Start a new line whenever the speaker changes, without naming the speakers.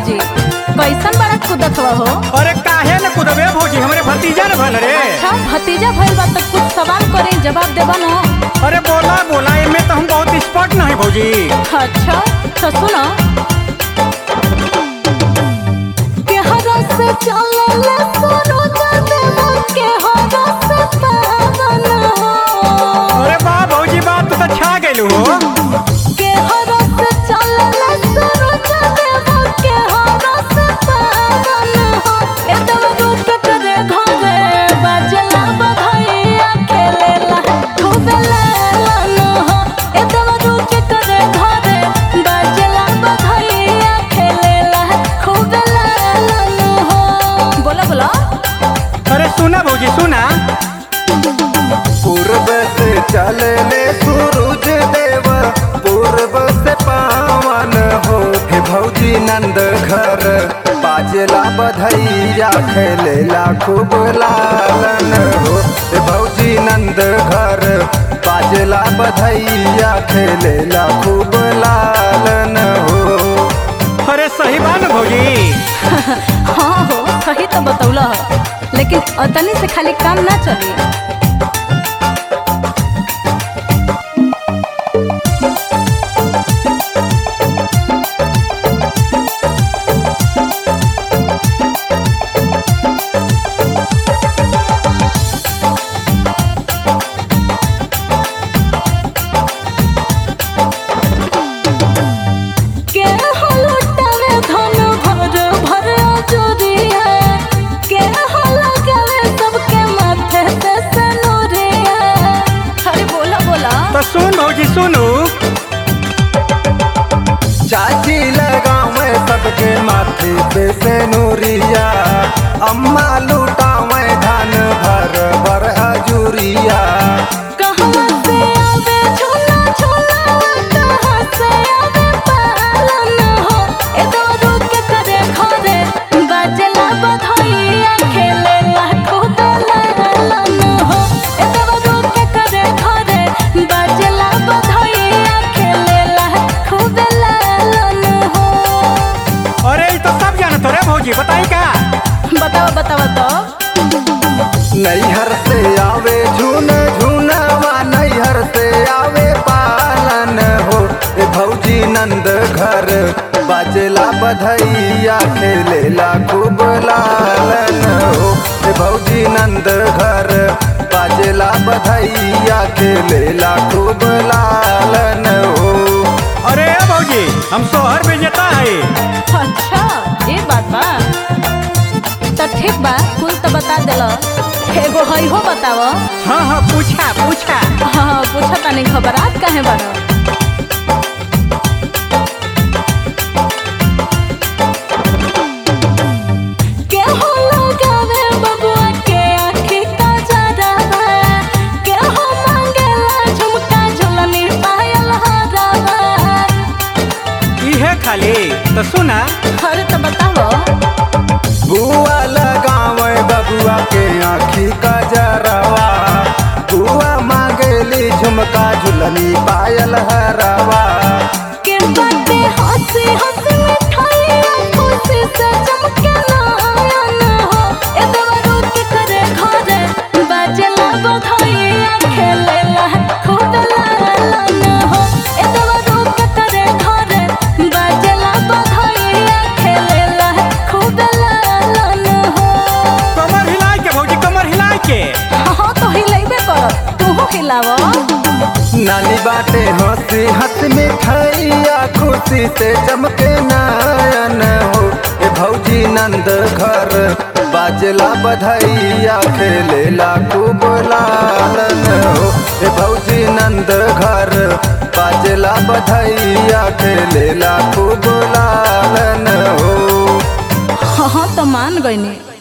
भौजी कैसन बड़ा कूदत हो?
अरे काहे न कूदबे भौजी, हमरे भतीजा न भल रे।
अच्छा भतीजा भइल बा तो कुछ सवाल करी जवाब देबा न।
अरे बोला बोला, एमे तो हम बहुत एक्सपर्ट न है भौजी।
अच्छा तो सुनो के हरस चलले सरोज देव के हरस पावन हो।
अरे वाह भौजी, बात तो छा गइल हो।
के हरस चलले सरोज देव के हरस पावन हो। ए देवरू के करे घरे बाजला बधाइया खेलेला खूब लालन हो। ए देवरू के करे घरे बाजला बधाइया खेलेला खूब लालन हो। बोला बोला।
अरे सुना भौजी सुना,
पूर्व से चले सूरज देव पूर्व से पावन हो। हे भौजी नंद घर बाजला बधैया खेलेला खूब लालन हो। हे भौजी नंद घर बाजला बधैया खेलेला खूब लालन हो।
अरे सही बात न भौजी।
हाँ हो सही तो बतौला है, लेकिन अतनी से खाली काम ना चली।
तो सुन भौजी सुनू,
चाची लगावे सबके माथे पे से नूरिया, अम्मा लुटावे धान भर भर हजूरिया।
कहाँ से आवे झोला झोला, कहाँ से आवे पालन हो। ए दारू के करे घरे बाजला बधाइया खेलेला खूब लालन हो। ए दारू के करे घरे बाजला बधाइया खेलेला खूब लालन हो।
अरे ये तो सब जानत हो रे भौजी, बताई का?
बताओ बताओ तो।
नैहर से आवे झून झूनवा, नैहर से आवे पालन हो। ए भौजी नंद घर बाजला बधैया खेलेला खूब लालन हो। ए भौजी नंद घर बाजला बधैया खेलेला खूब लालन हो।
अरे भौजी हम शोहर में जाता है।
अच्छा ये बात बा, तो ठीक बा कुल तो बता देला। एगो हई हो बताव।
हाँ हाँ पूछा पूछा।
हाँ पूछा तानी, घबरात काहे बारो? के हो लगावे बबुआ के आँखी का जरावा, के हो मांगेला झुमका झुलनी पायल हरावा।
इहे खाली
तो सुना,
अरे तो बताओ।
बुआ लगावे बबुआ के आँखी का जरावा, बुआ मांगेली झुमका झुलनी पायल हरावा।
के बाटे हंसी हंसी मिठाइया खुशी से चमके नयन हो। ए देवरू के करे घरे बाजला बधाइया खेलेला खूब लालन हो। ए देवरू के करे घरे बाजला बधाइया खेलेला खूब लालन हो।
कमर हिलाई के भौजी, कमर हिलाई के।
हाँ तो हिलाइबे कर, तू हिलाव।
नानी बाटे हंसी हंस मिठाइया खुशी से चमके नयन हो। ए भौजी नंद घर बाजला बधैया खेलेला खूब लालन हो। ए भौजी नंद घर बाजला बधैया खेलेला खूब लालन हो।
हाँ तो मान गईनी।